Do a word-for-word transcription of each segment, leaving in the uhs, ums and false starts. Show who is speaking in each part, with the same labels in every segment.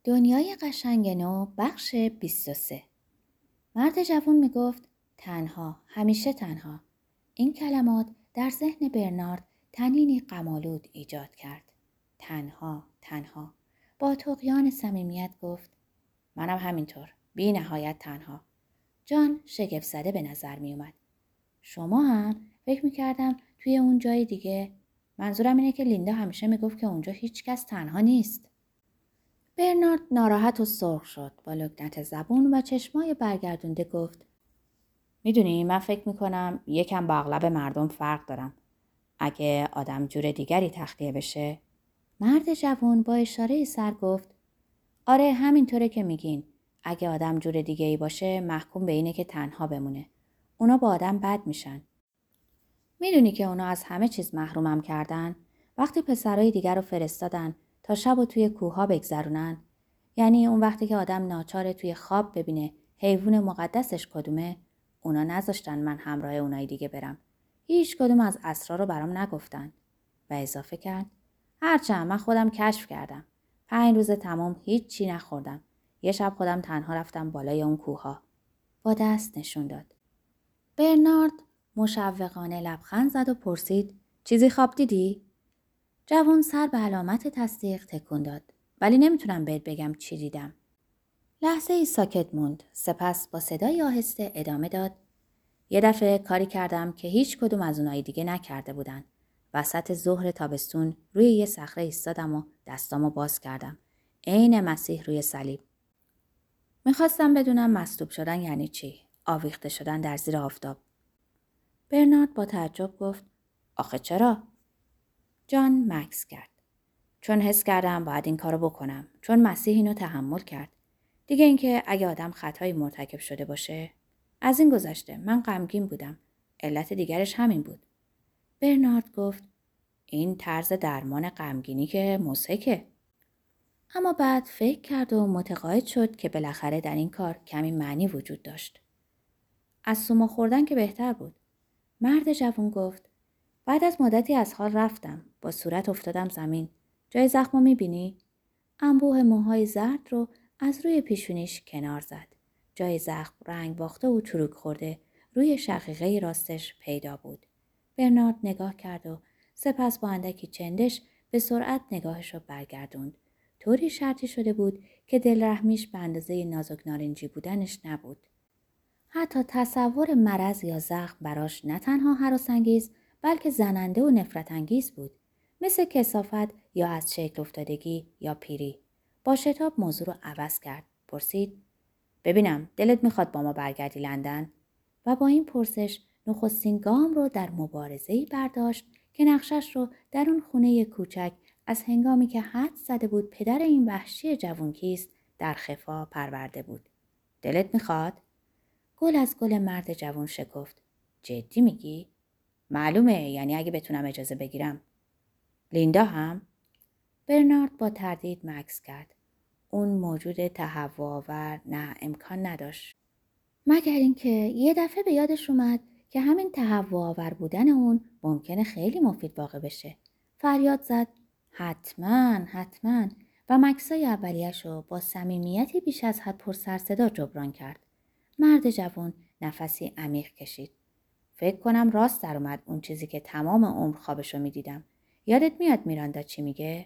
Speaker 1: دنیای قشنگ نو بخش بیست و سه. مرد جوان می گفت تنها، همیشه تنها. این کلمات در ذهن برنارد طنینی غم‌آلود ایجاد کرد. تنها، تنها. با طغیان صمیمیت گفت منم همینطور، بی نهایت تنها. جان شگفت زده به نظر می اومد. شما هم فکر می کردم توی اون جای دیگه. منظورم اینه که لیندا همیشه می گفت که اونجا هیچ کس تنها نیست. برنارد ناراحت و سرخ شد. با لکنت زبون و چشمای برگردونده گفت میدونی من فکر میکنم یکم با اغلب مردم فرق دارم. اگه آدم جور دیگری تخلیه بشه؟ مرد جوان با اشاره سر گفت آره همینطوره که میگین. اگه آدم جور دیگه ای باشه محکوم به اینه که تنها بمونه. اونا با آدم بد میشن. میدونی که اونا از همه چیز محرومم کردن؟ وقتی پسرای دیگر رو فرستادن تا شب و توی کوها بگذرونن، یعنی اون وقتی که آدم ناچاره توی خواب ببینه حیوان مقدسش کدومه، اونا نذاشتن من همراه اونای دیگه برم. هیچ کدوم از اسرار رو برام نگفتن. و اضافه کرد هرچند من خودم کشف کردم. پنج روز تمام هیچ چی نخوردم. یه شب خودم تنها رفتم بالای اون کوها. با دست نشون داد. برنارد مشوقانه لبخند زد و پرسید چیزی خواب دیدی؟ جوان سر به علامت تصدیق تکون داد. ولی نمیتونم بهت بگم چی دیدم. لحظه ای ساکت موند. سپس با صدای آهسته ادامه داد. یه دفعه کاری کردم که هیچ کدوم از اونایی دیگه نکرده بودن. وسط ظهر تابستون روی یه صخره ایستادم و دستامو باز کردم. عین مسیح روی صلیب. میخواستم بدونم مصلوب شدن یعنی چی؟ آویخته شدن در زیر آفتاب. برنارد با تعجب گفت آخه چرا؟ جان مکث کرد. چون حس کردم باید این کارو بکنم. چون مسیح اینو تحمل کرد. دیگه اینکه اگه آدم خطایی مرتکب شده باشه، از این گذشته من غمگین بودم. علت دیگرش همین بود. برنارد گفت این طرز درمان غمگینی که مضحکه. اما بعد فکر کرد و متقاعد شد که بالاخره در این کار کمی معنی وجود داشت. از سوما خوردن که بهتر بود. مرد جوان گفت بعد از مدتی از حال رفتم. با صورت افتادم زمین. جای زخمو میبینی؟ انبوه موهای زرد رو از روی پیشونیش کنار زد. جای زخم رنگ باخته و چروک خورده روی شقیقه راستش پیدا بود. برنارد نگاه کرد و سپس با اندکی چندش به سرعت نگاهش رو برگردوند. طوری شرطی شده بود که دلرحمیش به اندازه نازک نارنجی بودنش نبود. حتی تصور مرض یا زخم براش نه تنها هراس‌انگیز بلکه زننده و نفرت انگیز بود. مثل کثافت یا از شکل افتادگی یا پیری. با شتاب موضوع رو عوض کرد. پرسید ببینم دلت میخواد با ما برگردی لندن؟ و با این پرسش نخستین گام رو در مبارزه‌ای برداشت که نقشش رو در اون خونه کوچک از هنگامی که حد زده بود پدر این وحشی جوون کیست در خفا پرورده بود. دلت میخواد؟ گل از گل مرد جوان شکفت. جدی میگی؟ معلومه، یعنی اگه بتونم اجازه بگیرم. لیندا هم؟ برنارد با تردید مکث کرد. اون موجود تهوع‌آور نه امکان نداشت. مگر اینکه یه دفعه به یادش اومد که همین تهوع‌آور بودن اون ممکنه خیلی مفید واقع بشه. فریاد زد حتما حتما و مکثای اولیه‌شو با صمیمیتی بیش از حد پر سر صدا جبران کرد. مرد جوان نفسی عمیق کشید. فکر کنم راست در اومد اون چیزی که تمام عمر خوابشو میدیدم. یادت میاد میراندا چی میگه؟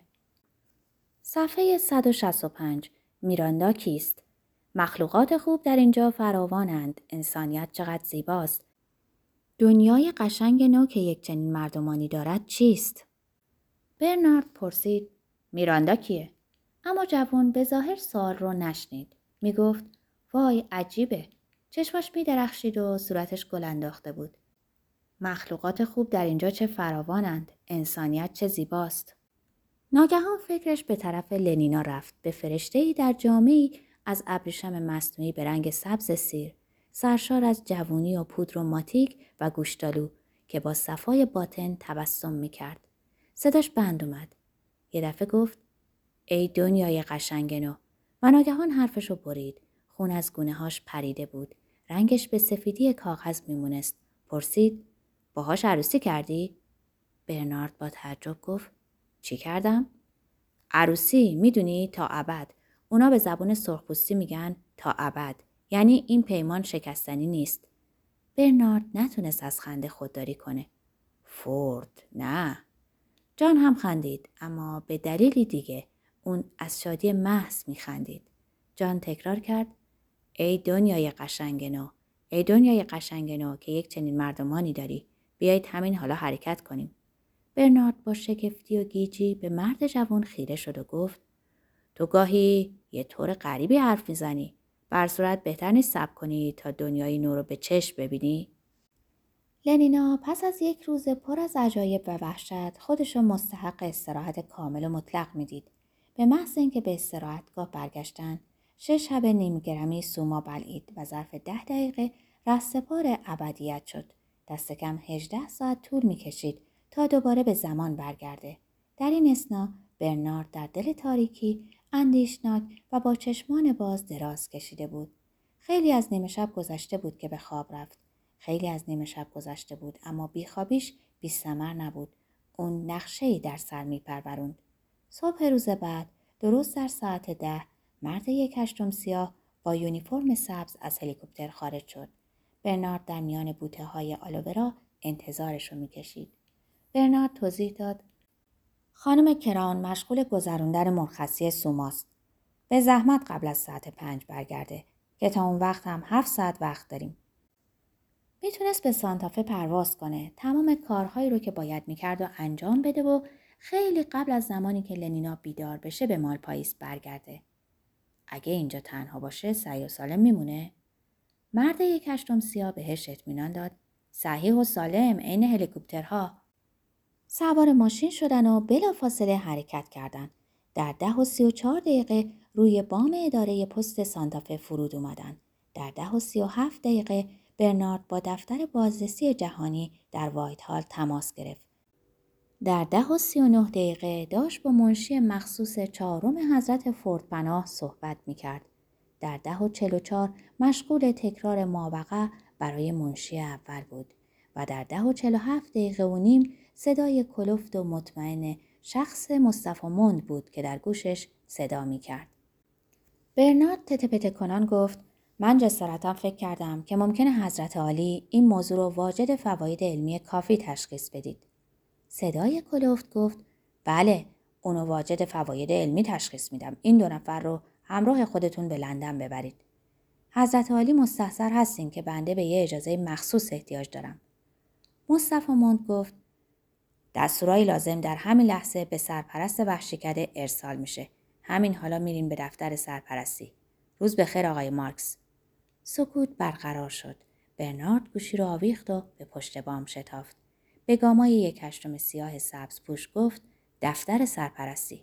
Speaker 1: صفحه صد و شصت و پنج. میراندا کیست؟ مخلوقات خوب در اینجا فراوانند. انسانیت چقدر زیباست. دنیای قشنگ نو که یک چنین مردمانی دارد چیست؟ برنارد پرسید میراندا کیه؟ اما جوان به ظاهر سوال رو نشنید. میگفت وای عجیبه. چشماش می درخشید و صورتش گل انداخته بود. مخلوقات خوب در اینجا چه فراوانند. انسانیت چه زیباست. ناگهان فکرش به طرف لنینا رفت. به فرشته‌ای در جامه‌ای از ابریشم مصنوعی به رنگ سبز سیر، سرشار از جوونی و پودر و ماتیک و گوشتالو که با صفای باطن تبسم می‌کرد. صداش بند اومد. یه دفعه گفت ای دنیای قشنگ نو. و ناگهان حرفشو برید. خون از گونه‌هاش پریده بود. رنگش به سفیدی کاغذ میمونست. پرسید باهاش عروسی کردی؟ برنارد با تعجب گفت چی کردم؟ عروسی میدونی تا ابد. اونا به زبون سرخپوستی میگن تا ابد. یعنی این پیمان شکستنی نیست. برنارد نتونست از خنده خودداری کنه. فورد نه. جان هم خندید اما به دلیلی دیگه. اون از شادی محض میخندید. جان تکرار کرد ای دنیای قشنگ نو، ای دنیای قشنگ نو که یک چنین مردمانی داری. بیایید همین حالا حرکت کنیم. برنارد با شگفتی و گیجی به مرد جوان خیره شد و گفت تو گاهی یه طور غریبی حرف میزنی. بر صورت بهتر نیست صبر کنی تا دنیای نو رو به چشم ببینی؟ لنینا پس از یک روز پر از عجایب و وحشت خودشو مستحق استراحت کامل و مطلق میدید. به محض اینکه به استراحتگاه برگشتن، شش شب نیم گرمی سوما بلعید و ظرف ده دقیقه رهسپار ابدیت شد. دست کم هجده ساعت طول میکشید تا دوباره به زمان برگرده. در این اثنا برنارد در دل تاریکی اندیشناک و با چشمان باز دراز کشیده بود. خیلی از نیمه شب گذشته بود که به خواب رفت. خیلی از نیمه شب گذشته بود اما بیخوابیش بی ثمر نبود. اون نقشه‌ای در سر میپروروند. صبح روز بعد درست در ساعت ده مرد یک هشتم سیاه با یونیفرم سبز از هلیکوپتر خارج شد. برنارد در میان بوته های آلوورا انتظارش رو میکشید. برنارد توضیح داد خانم کران مشغول گذراندن مرخصی سوماست. به زحمت قبل از ساعت پنج برگرده که تا اون وقت هم هفت ساعت وقت داریم. میتونست به سانتافه پرواز کنه. تمام کارهایی رو که باید میکرد و انجام بده و خیلی قبل از زمانی که لنینا بیدار بشه به مالپاییس برگرده. اگه اینجا تنها باشه صحیح و سالم میمونه؟ مرد یک هشتم سیاه بهش اطمینان داد. صحیح و سالم عین هلیکوپترها. سوار ماشین شدن و بلافاصله حرکت کردن. در ده و سی و چهار دقیقه روی بام اداره پست سانتافه فرود اومدن. در ده و سی و هفت دقیقه برنارد با دفتر بازرسی جهانی در وایت هال تماس گرفت. در ده و سی و نه دقیقه داشت با منشی مخصوص چهارم حضرت فوردپناه صحبت می کرد. در ده و چل و چهار مشغول تکرار مابقه برای منشی اول بود و در ده و چل و هفت دقیقه و نیم صدای کلفت و مطمئن شخص مصطفی مند بود که در گوشش صدا می کرد. برنارد تته کنان گفت من جسارتا فکر کردم که ممکنه حضرت عالی این موضوع رو واجد فواید علمی کافی تشخیص بدید. صدای کلفت گفت بله اونو واجد فواید علمی تشخیص میدم. این دو نفر رو همراه خودتون به لندن ببرید. حضرت عالی مستحضر هستین که بنده به یه اجازه مخصوص احتیاج دارم. مصطفی مند گفت دستورای لازم در همین لحظه به سرپرست وحشیکده ارسال میشه. همین حالا میرین به دفتر سرپرستی. روز بخیر آقای مارکس. سکوت برقرار شد. برنارد گوشی رو آویخت و به پشت بام شتافت. به گامای یک هشتم سیاه سبز پوش گفت دفتر سرپرستی.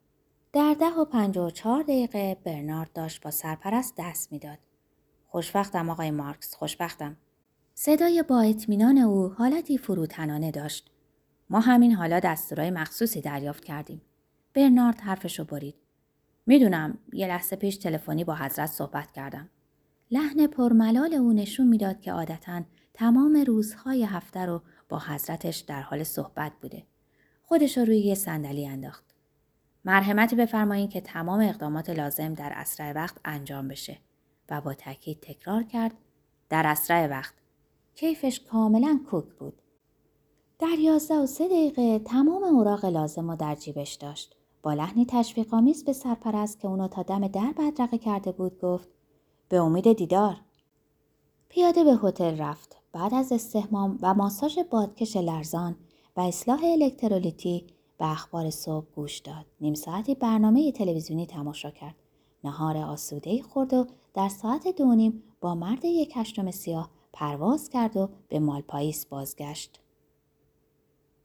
Speaker 1: در ده و پنجاه و چهار دقیقه برنارد داشت با سرپرست دست میداد. خوشبختم آقای مارکس، خوشبختم. صدای با اطمینان او حالتی فروتنانه داشت. ما همین حالا دستورای مخصوصی دریافت کردیم. برنارد حرفشو برید. میدونم یه لحظه پیش تلفنی با حضرت صحبت کردم. لحن پرملال او نشون میداد که عادتاً تمام روزهای هفته رو با حضرتش در حال صحبت بوده. خودش رو روی یه صندلی انداخت. مرحمتی بفرمایید که تمام اقدامات لازم در اسرع وقت انجام بشه و با تاکید تکرار کرد در اسرع وقت. کیفش کاملاً کوک بود. در یازده و سه دقیقه تمام اوراق لازم رو در جیبش داشت. با لحنی تشویق‌آمیز به سرپرست که اونو تا دم در بدرقه کرده بود گفت به امید دیدار. پیاده به هتل رفت. بعد از استحمام و ماساژ بادکش لرزان و اصلاح الکترولیتی به اخبار صبح گوش داد. نیم ساعتی برنامه تلویزیونی تماشا کرد. نهار آسوده‌ای خورد و در ساعت دو نیم با مرد یک هشتم سیاه پرواز کرد و به مالپاییس بازگشت.